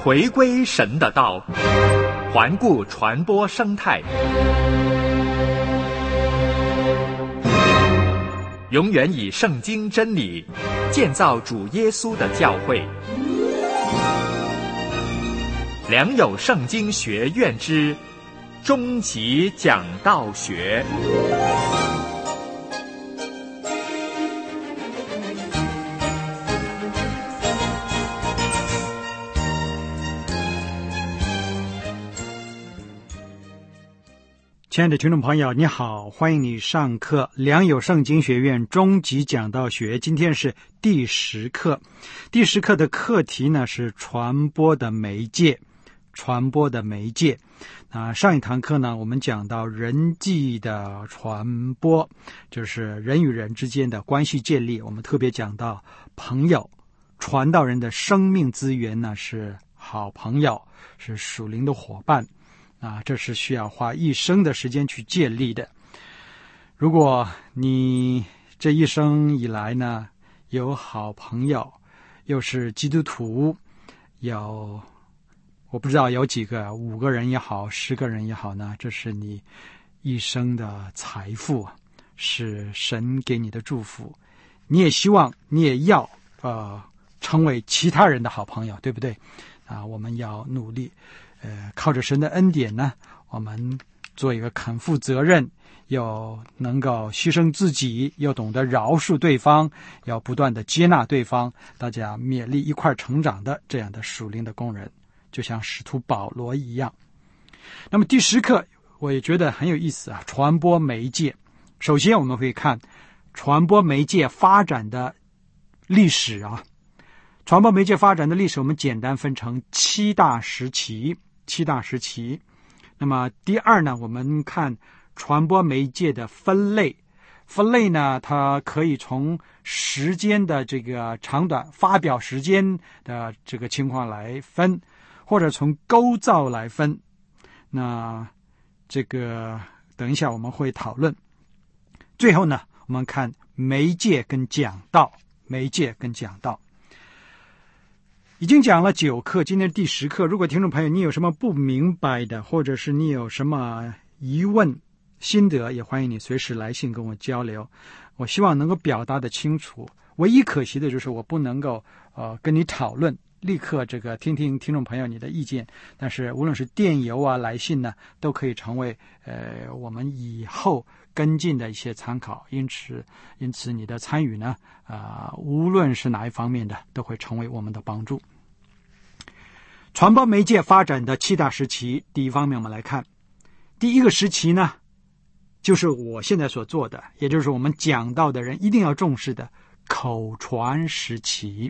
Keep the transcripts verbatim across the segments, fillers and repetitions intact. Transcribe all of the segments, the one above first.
回归神的道，环顾传播生态，永远以圣经真理建造主耶稣的教会。良友圣经学院之终极讲道学。 亲爱的听众朋友，你好，欢迎你上课良友圣经学院终极讲道学。今天是第十课，第十课的课题呢是传播的媒介，传播的媒介。啊，上一堂课呢，我们讲到人际的传播，就是人与人之间的关系建立。我们特别讲到朋友，传道人的生命资源呢是好朋友，是属灵的伙伴。啊，这是需要花一生的时间去建立的。如果你这一生以来呢，有好朋友，又是基督徒，有我不知道有几个，五个人也好，十个人也好呢，这是你一生的财富，是神给你的祝福。你也希望，你也要呃成为其他人的好朋友，对不对？啊，我们要努力。呃，靠着神的恩典呢，我们做一个肯负责任，又能够牺牲自己，又懂得饶恕对方，要不断的接纳对方，大家勉励一块成长的这样的属灵的工人，就像使徒保罗一样。那么第十课我也觉得很有意思啊，传播媒介。首先我们会看传播媒介发展的历史啊，传播媒介发展的历史我们简单分成七大时期。七大时期。那么第二呢，我们看传播媒介的分类。分类呢，它可以从时间的这个长短，发表时间的这个情况来分，或者从构造来分。那这个等一下我们会讨论。最后呢，我们看媒介跟讲道，媒介跟讲道。已经讲了九课，今天第十课。如果听众朋友你有什么不明白的，或者是你有什么疑问心得，也欢迎你随时来信跟我交流。我希望能够表达的清楚。唯一可惜的就是我不能够呃跟你讨论，立刻这个听听听众朋友你的意见。但是无论是电邮啊、来信呢，都可以成为呃我们以后跟进的一些参考。因此，因此你的参与呢，啊、呃，无论是哪一方面的，都会成为我们的帮助。传播媒介发展的七大时期，第一方面我们来看，第一个时期呢，就是我现在所做的，也就是我们讲道的人一定要重视的口传时期。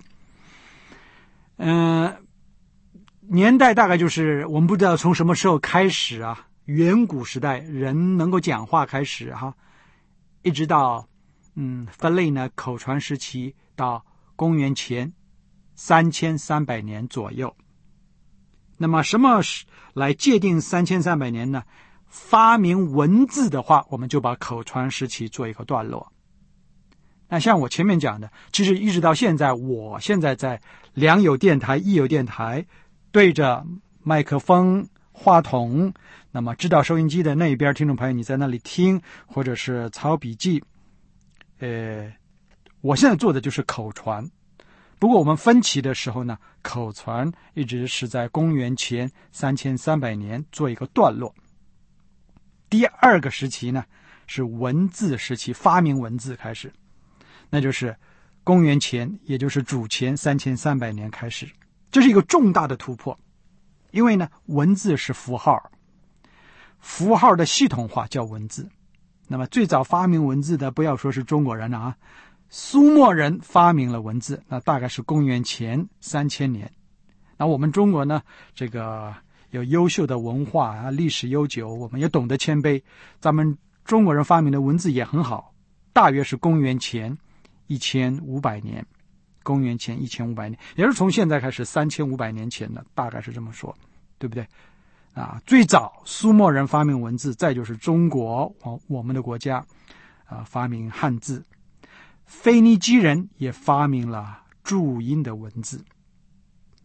嗯、呃，年代大概就是我们不知道从什么时候开始啊，远古时代人能够讲话开始哈、啊，一直到嗯分类呢，口传时期到公元前三千三百年左右。那么什么来界定三千三百年呢？发明文字的话，我们就把口传时期做一个段落。那像我前面讲的，其实一直到现在，我现在在良友电台、益友电台对着麦克风、话筒，那么知道收音机的那一边听众朋友你在那里听，或者是抄笔记，呃，我现在做的就是口传。不过我们分歧的时候呢，口传一直是在公元前三千三百年做一个段落。第二个时期呢，是文字时期，发明文字开始，那就是公元前，也就是主前三千三百年开始。这是一个重大的突破，因为呢，文字是符号，符号的系统化叫文字。那么最早发明文字的，不要说是中国人了啊，苏墨人发明了文字，那大概是公元前三千年。那我们中国呢，这个有优秀的文化啊，历史悠久，我们也懂得谦卑，咱们中国人发明的文字也很好，大约是公元前一千五百年，公元前一千五百年，也是从现在开始三千五百年前的，大概是这么说，对不对？啊，最早苏墨人发明文字，再就是中国，我我们的国家啊发明汉字。腓尼基人也发明了注音的文字。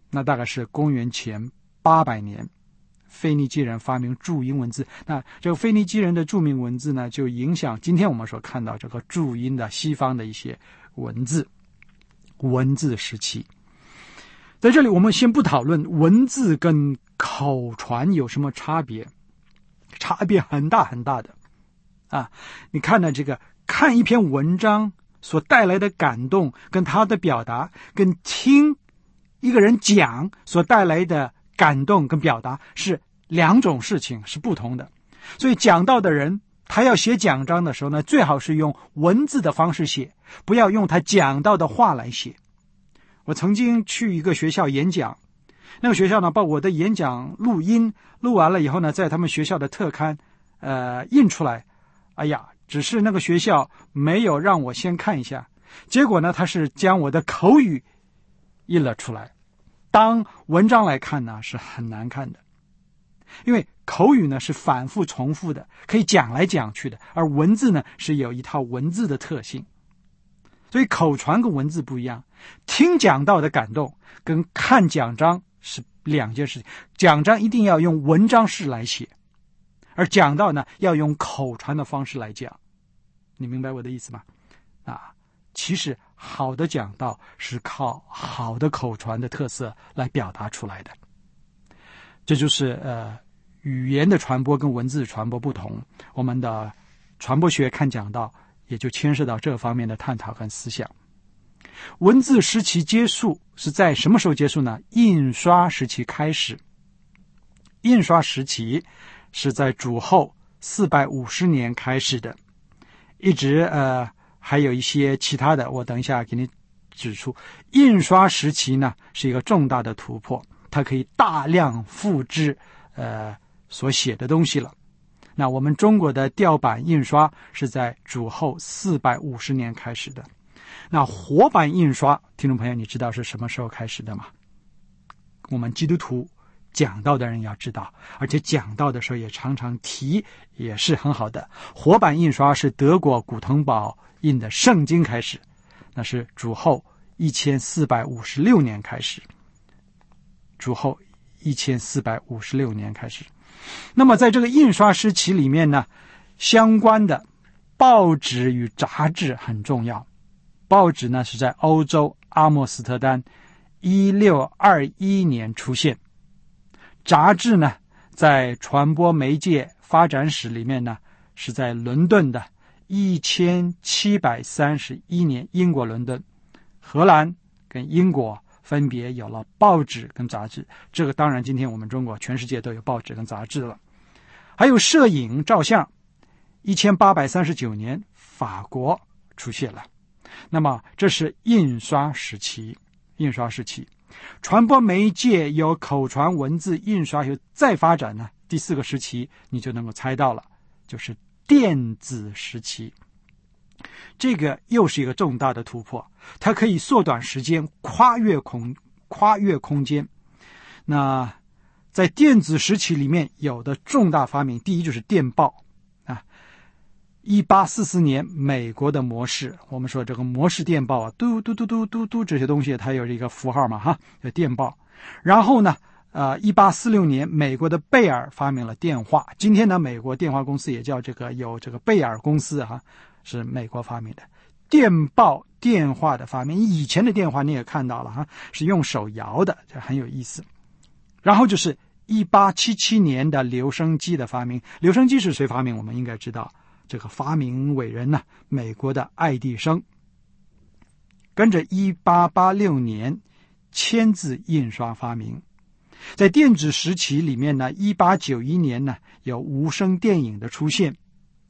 那大概是公元前八百年，腓尼基人发明注音文字。那这个腓尼基人的著名文字呢，就影响今天我们所看到这个注音的西方的一些文字。文字时期，在这里我们先不讨论文字跟口传有什么差别，差别很大很大的啊！你看呢，这个看一篇文章所带来的感动，跟他的表达，跟听一个人讲所带来的感动跟表达是两种事情，是不同的。所以讲道的人他要写讲章的时候呢，最好是用文字的方式写，不要用他讲到的话来写。我曾经去一个学校演讲，那个学校呢把我的演讲录音录完了以后呢，在他们学校的特刊呃印出来。哎呀，只是那个学校没有让我先看一下，结果呢他是将我的口语印了出来。当文章来看呢是很难看的，因为口语呢是反复重复的，可以讲来讲去的，而文字呢是有一套文字的特性。所以口传跟文字不一样，听讲道的感动跟看讲章是两件事情。讲章一定要用文章式来写，而讲道呢要用口传的方式来讲。你明白我的意思吗？啊，其实好的讲道是靠好的口传的特色来表达出来的。这就是呃语言的传播跟文字传播不同，我们的传播学看讲道也就牵涉到这方面的探讨和思想。文字时期结束是在什么时候结束呢？印刷时期开始。印刷时期是在主后四百五十年开始的，一直呃还有一些其他的，我等一下给你指出。印刷时期呢是一个重大的突破，它可以大量复制呃所写的东西了。那我们中国的雕版印刷是在主后四百五十年开始的。那活版印刷，听众朋友你知道是什么时候开始的吗？我们基督徒讲道的人要知道，而且讲道的时候也常常提，也是很好的。活版印刷是德国古腾堡印的圣经开始，那是主后一千四百五十六年开始。主后一千四百五十六年开始。那么在这个印刷时期里面呢，相关的报纸与杂志很重要。报纸呢是在欧洲阿姆斯特丹一六二一年出现，杂志呢在传播媒介发展史里面呢是在伦敦的一千七百三十一年，英国伦敦，荷兰跟英国分别有了报纸跟杂志。这个当然今天我们中国全世界都有报纸跟杂志了。还有摄影照相，一千八百三十九年法国出现了。那么这是印刷时期。印刷时期传播媒介有口传文字，印刷有再发展呢，第四个时期你就能够猜到了，就是电子时期。这个又是一个重大的突破，它可以缩短时间，跨越空跨越空间。那在电子时期里面有的重大发明，第一就是电报啊。一八四四年美国的模式，我们说这个模式电报啊，嘟嘟嘟嘟嘟嘟这些东西它有一个符号嘛哈，有电报。然后呢呃一八四六年美国的贝尔发明了电话，今天呢美国电话公司也叫这个有这个贝尔公司哈，是美国发明的。电报电话的发明，以前的电话你也看到了哈，是用手摇的，这很有意思。然后就是一八七七年的留声机的发明。留声机是谁发明？我们应该知道，这个发明伟人呢，美国的爱迪生。跟着一八八六年签字印刷发明。在电子时期里面呢，一八九一年呢有无声电影的出现。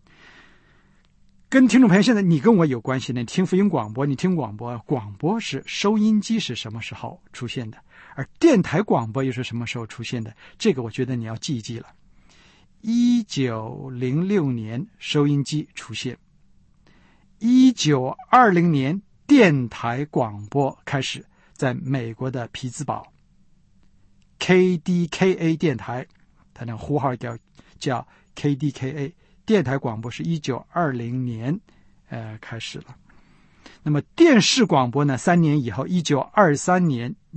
跟听众朋友，现在你跟我有关系呢，你听福音广播，你听广播，广播是收音机是什么时候出现的，而电台广播又是什么时候出现的？这个我觉得你要记一记了。一九零六年收音机出现，一九二零年电台广播开始在美国的匹兹堡 K D K A 电台，它那呼号叫叫 K D K A。电台广播是一九二零年呃开始了。那么电视广播呢，三年以后一九二三年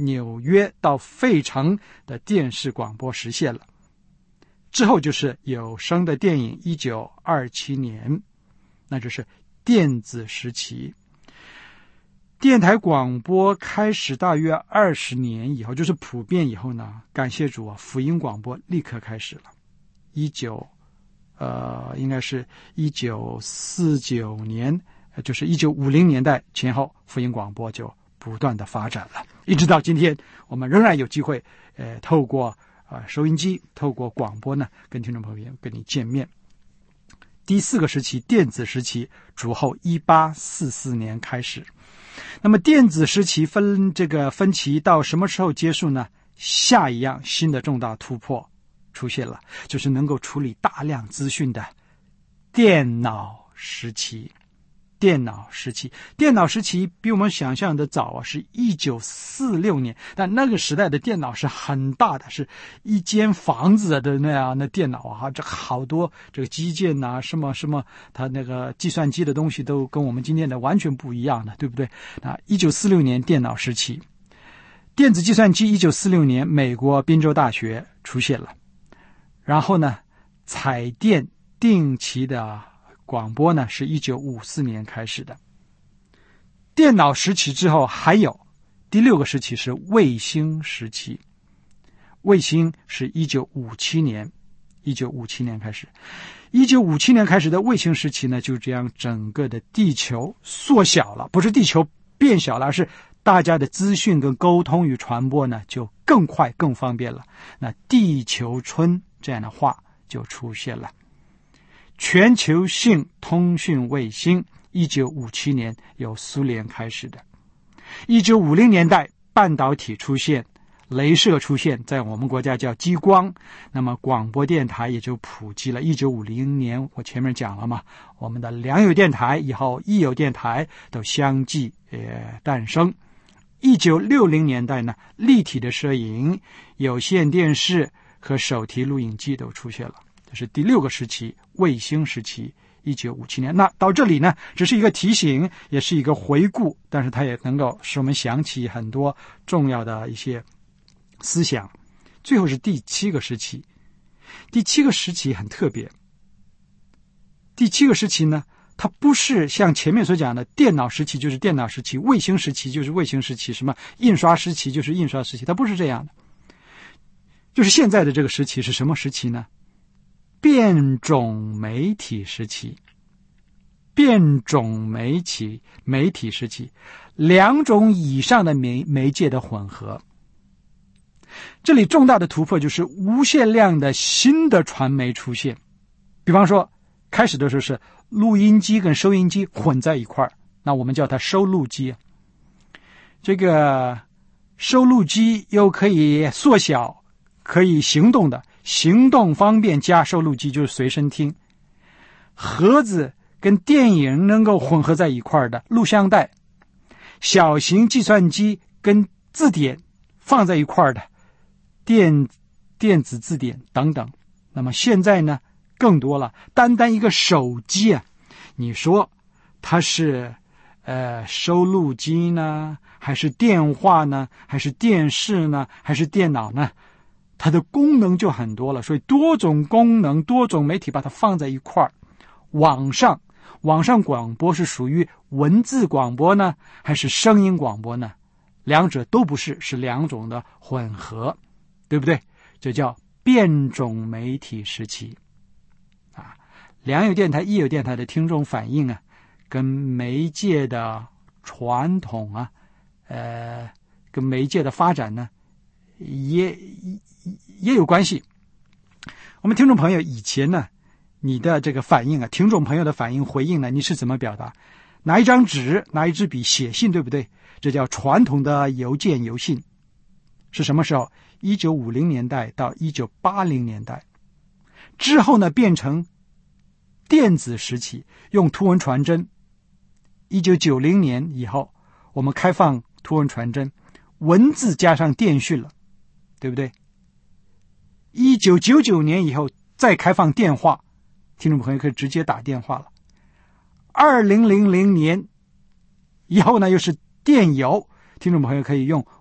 纽约到费城的电视广播实现了。之后就是有声的电影，一九二七年，那就是电子时期。电台广播开始大约二十年以后，就是普遍以后呢，感谢主啊，福音广播立刻开始了。一九呃，应该是一九四九年，就是一九五零年代前后，福音广播就不断的发展了，一直到今天，我们仍然有机会，呃，透过呃收音机，透过广播呢，跟听众朋友跟你见面。第四个时期，电子时期，主后一八四四年开始。那么电子时期分这个分歧到什么时候结束呢？下一样新的重大突破出现了，就是能够处理大量资讯的电脑时期。电脑时期，电脑时期比我们想象的早啊，是一九四六年，但那个时代的电脑是很大的，是一间房子的那样的电脑啊，这好多这个基建呐、啊，什么什么，它那个计算机的东西都跟我们今天的完全不一样的，对不对？那一九四六年电脑时期，电子计算机一九四六年美国宾州大学出现了，然后呢，彩电定期的广播呢是一九五四年开始的。电脑时期之后还有第六个时期是卫星时期，卫星是一九五七年，一九五七年开始。一九五七年开始的卫星时期呢，就这样整个的地球缩小了，不是地球变小了，而是大家的资讯跟沟通与传播呢就更快更方便了。那地球村这样的话就出现了。全球性通讯卫星一九五七年由苏联开始的。一九五零年代半导体出现，雷射出现，在我们国家叫激光，那么广播电台也就普及了。一九五零年我前面讲了嘛，我们的良友电台以后益友电台都相继呃诞生。一九六零年代呢，立体的摄影、有线电视和手提录影机都出现了。这是第六个时期，卫星时期，一九五七年。那到这里呢，只是一个提醒，也是一个回顾，但是它也能够使我们想起很多重要的一些思想。最后是第七个时期，第七个时期很特别。第七个时期呢，它不是像前面所讲的电脑时期就是电脑时期，卫星时期就是卫星时期，什么印刷时期就是印刷时期，它不是这样的。就是现在的这个时期是什么时期呢？变种媒体时期。变种媒体媒体时期，两种以上的媒媒介的混合。这里重大的突破就是无限量的新的传媒出现。比方说，开始的时候是录音机跟收音机混在一块儿，那我们叫它收录机。这个收录机又可以缩小，可以行动的，行动方便加收录机就是随身听。盒子跟电影能够混合在一块的录像带，小型计算机跟字典放在一块的电电子字典等等。那么现在呢更多了，单单一个手机啊，你说它是呃收录机呢，还是电话呢，还是电视呢，还是电脑呢？它的功能就很多了，所以多种功能、多种媒体把它放在一块儿。网上网上广播是属于文字广播呢，还是声音广播呢？两者都不是，是两种的混合，对不对？这叫变种媒体时期啊。良友电台、益友电台的听众反应啊，跟媒介的传统啊，呃，跟媒介的发展呢，也也有关系。我们听众朋友以前呢，你的这个反应啊，听众朋友的反应回应呢，你是怎么表达？拿一张纸，拿一支笔写信，对不对？这叫传统的邮件邮信。是什么时候？一九五零年代到一九八零年代之后呢，变成电子时期，用图文传真。一九九零年以后，我们开放图文传真，文字加上电讯了，对不对？一九九九年以后再开放电话，听众朋友可以直接打电话了。二零零零年以后呢，又是电邮，听众朋友可以用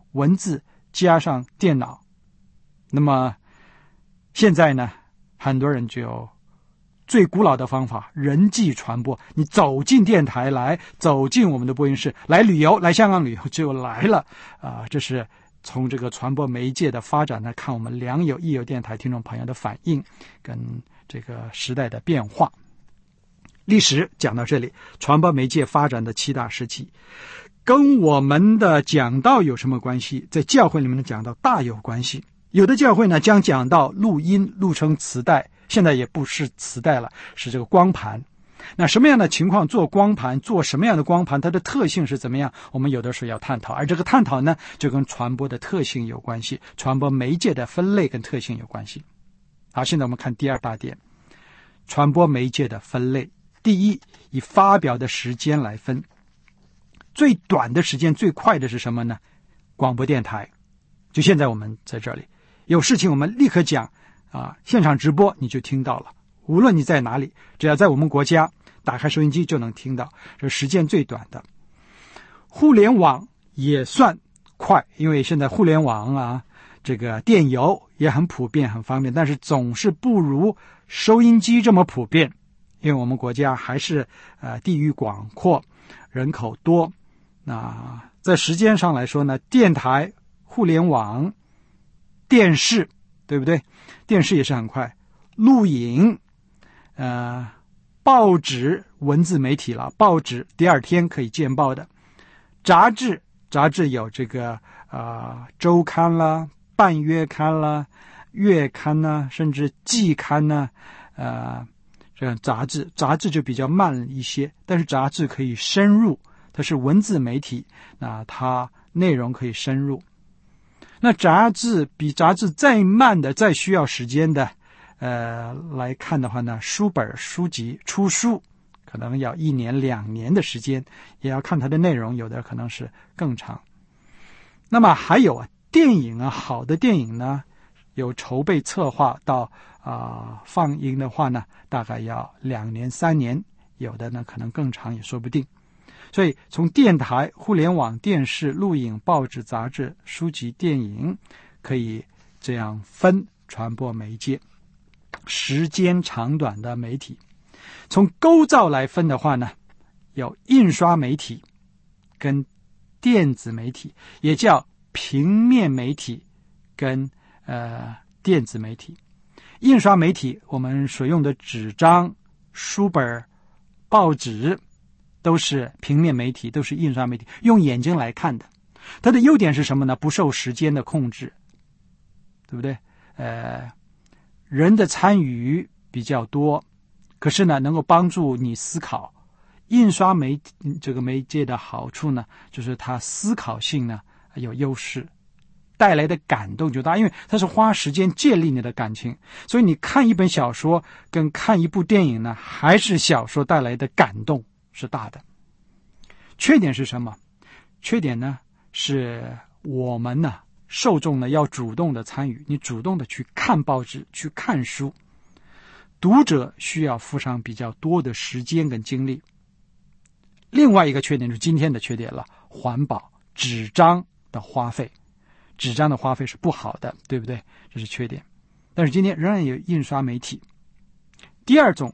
文字加上电脑。那么现在呢，很多人就最古老的方法，人际传播，你走进电台来，走进我们的播音室来旅游，来香港旅游就来了啊、呃！这是从这个传播媒介的发展呢，看我们良友益友电台听众朋友的反应跟这个时代的变化。历史讲到这里，传播媒介发展的七大时期，跟我们的讲道有什么关系？在教会里面的讲道大有关系。有的教会呢，将讲道录音录成磁带，现在也不是磁带了，是这个光盘。那什么样的情况做光盘，做什么样的光盘，它的特性是怎么样，我们有的时候要探讨。而这个探讨呢，就跟传播的特性有关系，传播媒介的分类跟特性有关系。好，现在我们看第二大点，传播媒介的分类。第一，以发表的时间来分。最短的时间，最快的是什么呢？广播电台。就现在我们在这里有事情，我们立刻讲啊，现场直播你就听到了。无论你在哪里，只要在我们国家打开收音机就能听到，这是时间最短的。互联网也算快，因为现在互联网啊，这个电邮也很普遍很方便，但是总是不如收音机这么普遍，因为我们国家还是呃地域广阔，人口多。那在时间上来说呢，电台、互联网、电视，对不对？电视也是很快，录影，呃，报纸、文字媒体了，报纸第二天可以见报的，杂志，杂志有这个啊、呃、周刊啦、半月刊啦、月刊啦，甚至季刊呢，呃，这样杂志，杂志就比较慢一些，但是杂志可以深入，它是文字媒体，那它内容可以深入。那杂志比杂志再慢的、再需要时间的，呃，来看的话呢，书本、书籍出书可能要一年、两年的时间，也要看它的内容，有的可能是更长。那么还有啊，电影啊，好的电影呢，有筹备策划到啊、呃、放映的话呢，大概要两年、三年，有的呢可能更长也说不定。所以从电台、互联网、电视、录影、报纸、杂志、书籍、电影，可以这样分传播媒介，时间长短的媒体。从构造来分的话呢，有印刷媒体跟电子媒体，也叫平面媒体跟呃电子媒体。印刷媒体我们所用的纸张、书本、报纸都是平面媒体，都是印刷媒体，用眼睛来看的。它的优点是什么呢？不受时间的控制，对不对？呃，人的参与比较多，可是呢，能够帮助你思考。印刷媒这个媒介的好处呢，就是它思考性呢有优势，带来的感动就大，因为它是花时间建立你的感情。所以你看一本小说跟看一部电影呢，还是小说带来的感动是大的。缺点是什么？缺点呢是我们呢受众呢要主动的参与，你主动的去看报纸，去看书，读者需要付上比较多的时间跟精力。另外一个缺点就是今天的缺点了，环保，纸张的花费，纸张的花费是不好的，对不对？这是缺点。但是今天仍然有印刷媒体。第二种，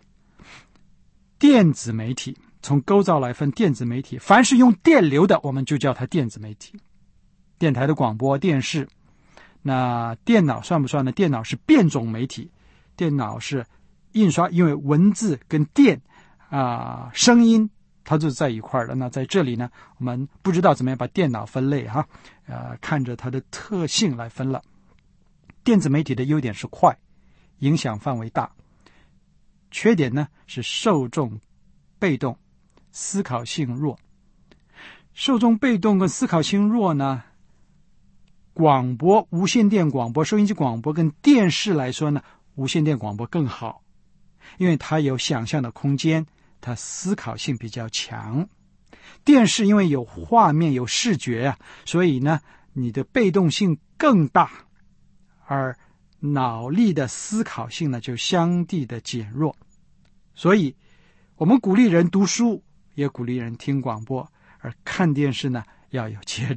电子媒体，从构造来分，电子媒体，凡是用电流的，我们就叫它电子媒体。电台的广播、电视，那电脑算不算呢？电脑是变种媒体，电脑是印刷，因为文字跟电啊、呃、声音它就在一块的。那在这里呢，我们不知道怎么样把电脑分类哈，呃，看着它的特性来分了。电子媒体的优点是快，影响范围大，缺点呢是受众被动，思考性弱。受众被动跟思考性弱呢，广播、无线电广播、收音机广播跟电视来说呢，无线电广播更好，因为它有想象的空间，它思考性比较强。电视因为有画面有视觉啊，所以呢你的被动性更大，而脑力的思考性呢就相对的减弱。所以我们鼓励人读书，也鼓励人听广播，而看电视呢要有节制，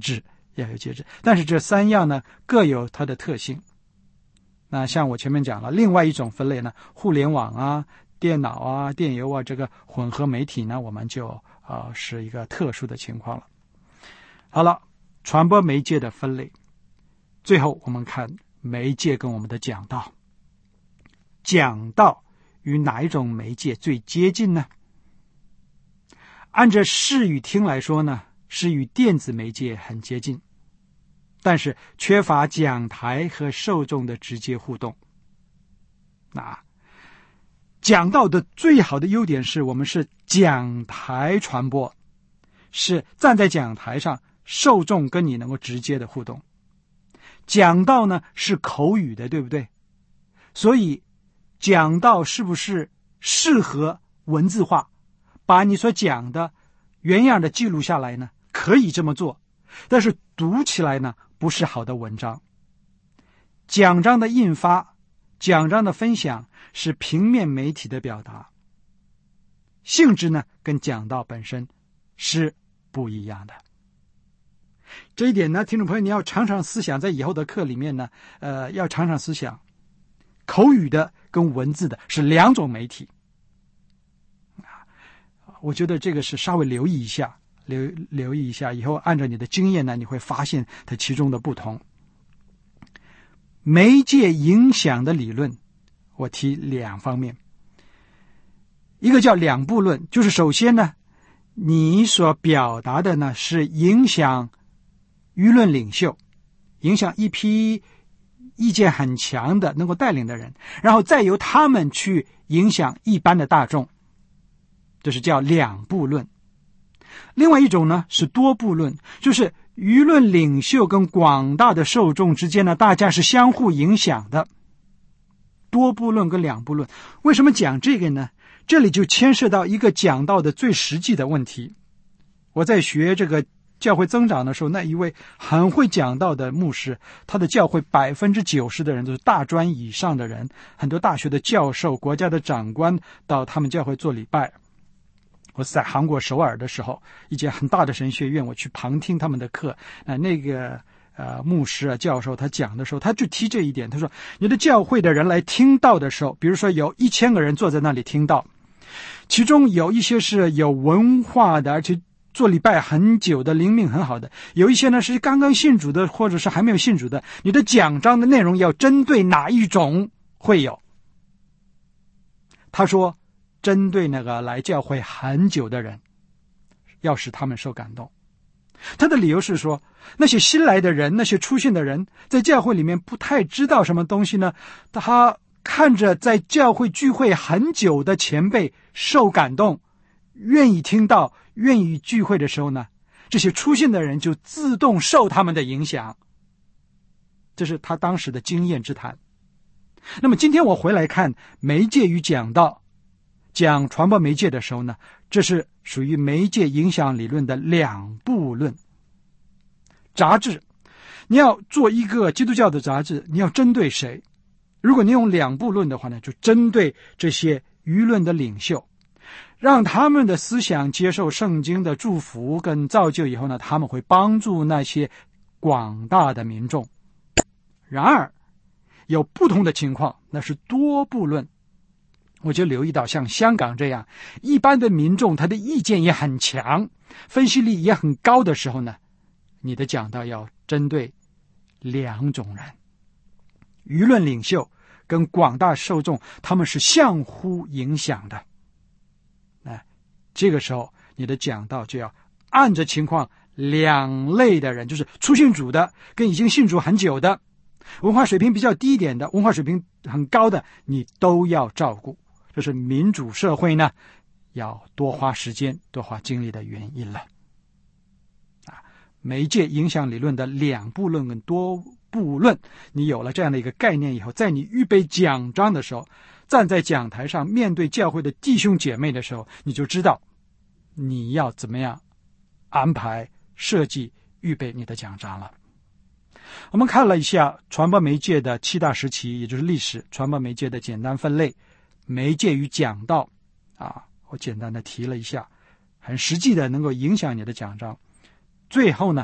要有介质。但是这三样呢，各有它的特性。那像我前面讲了，另外一种分类呢，互联网啊、电脑啊、电邮啊，这个混合媒体呢，我们就啊、呃、是一个特殊的情况了。好了，传播媒介的分类，最后我们看媒介跟我们的讲道。讲道与哪一种媒介最接近呢？按照视与听来说呢，是与电子媒介很接近，但是缺乏讲台和受众的直接互动。那讲道的最好的优点是我们是讲台传播，是站在讲台上，受众跟你能够直接的互动。讲道呢是口语的，对不对？所以讲道是不是适合文字化，把你所讲的原样的记录下来呢？可以这么做，但是读起来呢不是好的文章。讲章的印发、讲章的分享是平面媒体的表达，性质呢跟讲道本身是不一样的。这一点呢，听众朋友你要常常思想，在以后的课里面呢，呃，要常常思想，口语的跟文字的是两种媒体。我觉得这个是稍微留意一下，留留意一下，以后按照你的经验呢，你会发现它其中的不同。媒介影响的理论，我提两方面，一个叫两步论，就是首先呢，你所表达的呢是影响舆论领袖，影响一批意见很强的能够带领的人，然后再由他们去影响一般的大众，这是叫两步论。另外一种呢是多步论，就是舆论领袖跟广大的受众之间呢，大家是相互影响的。多步论跟两步论，为什么讲这个呢？这里就牵涉到一个讲到的最实际的问题。我在学这个教会增长的时候，那一位很会讲道的牧师，他的教会百分之九十的人都是大专以上的人，很多大学的教授、国家的长官到他们教会做礼拜。我是在韩国首尔的时候，一间很大的神学院，我去旁听他们的课。呃、那个呃牧师啊教授他讲的时候，他就提这一点，他说你的教会的人来听道的时候，比如说有一千个人坐在那里听道，其中有一些是有文化的，而且做礼拜很久的，灵命很好的，有一些呢是刚刚信主的，或者是还没有信主的。你的讲章的内容要针对哪一种会有？他说针对那个来教会很久的人，要使他们受感动。他的理由是说，那些新来的人，那些出现的人，在教会里面不太知道什么东西呢，他看着在教会聚会很久的前辈受感动，愿意听到，愿意聚会的时候呢，这些出现的人就自动受他们的影响。这是他当时的经验之谈。那么今天我回来看媒介与讲道，讲传播媒介的时候呢，这是属于媒介影响理论的两步论。杂志，你要做一个基督教的杂志，你要针对谁？如果你用两步论的话呢，就针对这些舆论的领袖，让他们的思想接受圣经的祝福跟造就以后呢，他们会帮助那些广大的民众。然而有不同的情况，那是多步论。我就留意到像香港这样一般的民众，他的意见也很强，分析力也很高的时候呢，你的讲道要针对两种人，舆论领袖跟广大受众，他们是相互影响的。那这个时候你的讲道就要按着情况，两类的人，就是初信主的跟已经信主很久的，文化水平比较低一点的，文化水平很高的，你都要照顾。这是民主社会呢要多花时间多花精力的原因了。啊，媒介影响理论的两步论跟多步论，你有了这样的一个概念以后，在你预备讲章的时候，站在讲台上面对教会的弟兄姐妹的时候，你就知道你要怎么样安排设计预备你的讲章了。我们看了一下传播媒介的七大时期，也就是历史传播媒介的简单分类，媒介与讲道啊，我简单的提了一下，很实际的能够影响你的讲章。最后呢，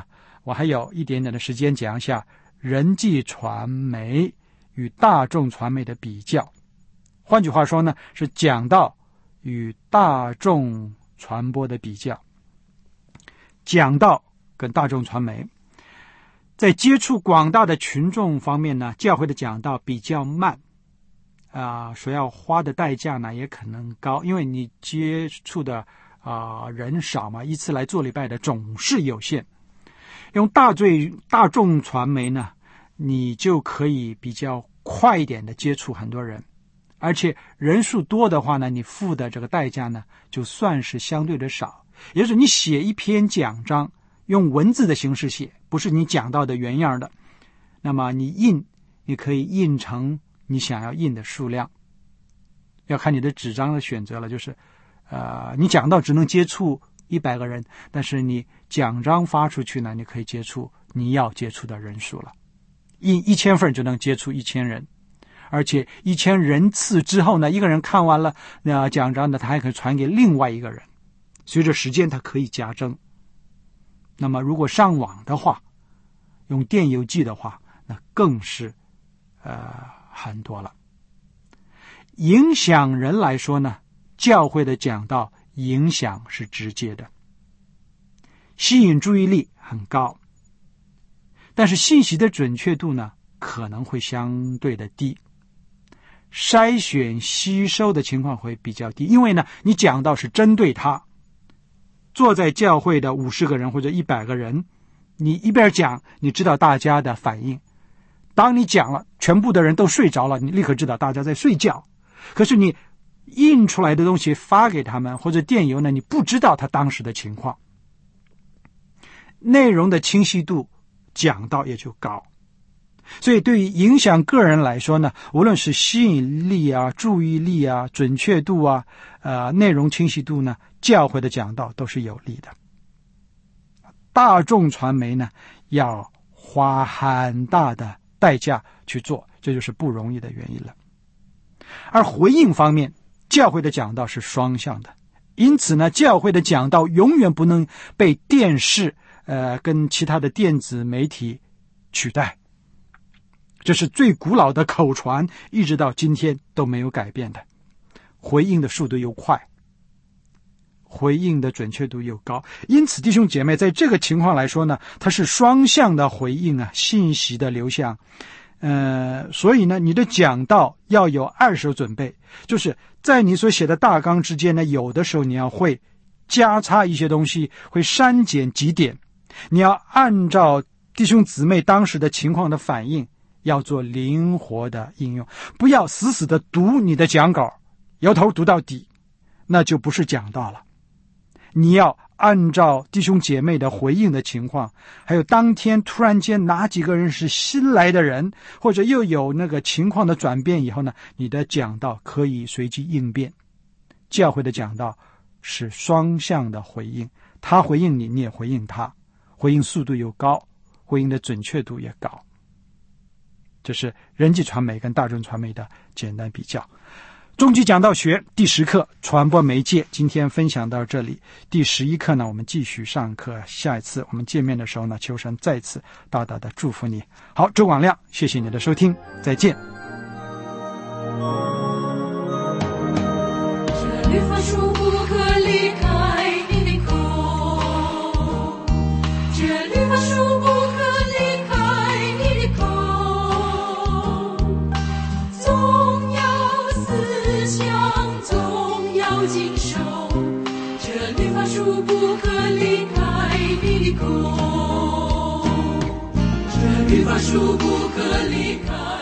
我还有一点点的时间讲一下人际传媒与大众传媒的比较。换句话说呢，是讲道与大众传播的比较。讲道跟大众传媒在接触广大的群众方面呢，教会的讲道比较慢啊、呃，所要花的代价呢也可能高，因为你接触的啊、呃、人少嘛，一次来做礼拜的总是有限。用大最大众传媒呢，你就可以比较快一点的接触很多人，而且人数多的话呢，你付的这个代价呢就算是相对的少。也就是你写一篇讲章，用文字的形式写，不是你讲到的原样的，那么你印，你可以印成你想要印的数量，要看你的纸张的选择了。就是呃，你讲到只能接触一百个人，但是你讲章发出去呢，你可以接触你要接触的人数了。印一千份就能接触一千人，而且一千人次之后呢，一个人看完了那讲章呢，他还可以传给另外一个人。随着时间它可以加增。那么如果上网的话，用电邮寄的话，那更是呃很多了。影响人来说呢，教会的讲道影响是直接的，吸引注意力很高，但是信息的准确度呢可能会相对的低，筛选吸收的情况会比较低，因为呢你讲道是针对他。坐在教会的五十个人或者一百个人，你一边讲，你知道大家的反应。当你讲了，全部的人都睡着了，你立刻知道大家在睡觉。可是你印出来的东西发给他们，或者电邮呢，你不知道他当时的情况。内容的清晰度讲到也就高。所以对于影响个人来说呢，无论是吸引力啊、注意力啊、准确度啊、呃内容清晰度呢，教会的讲道都是有利的。大众传媒呢，要花很大的代价去做，这就是不容易的原因了。而回应方面，教会的讲道是双向的，因此呢，教会的讲道永远不能被电视呃跟其他的电子媒体取代。这是最古老的口传，一直到今天都没有改变的。回应的速度又快，回应的准确度又高，因此弟兄姐妹在这个情况来说呢，它是双向的回应啊，信息的流向。呃，所以呢，你的讲道要有二手准备，就是在你所写的大纲之间呢，有的时候你要会加插一些东西，会删减几点，你要按照弟兄姊妹当时的情况的反应，要做灵活的应用，不要死死的读你的讲稿，由头读到底，那就不是讲道了。你要按照弟兄姐妹的回应的情况，还有当天突然间哪几个人是新来的人，或者又有那个情况的转变以后呢，你的讲道可以随机应变。教会的讲道是双向的回应，他回应你，你也回应他，回应速度又高，回应的准确度也高。这是人际传媒跟大众传媒的简单比较。终极讲道学第十课传播媒介，今天分享到这里。第十一课呢，我们继续上课。下一次我们见面的时候呢，求神再次大大的祝福你。好，周广亮，谢谢你的收听，再见。 这律法书不可离开你的口，这律法书不可离开你的口，总要思想，总要谨守，这律法书不可离开你的口，这律法书不可离开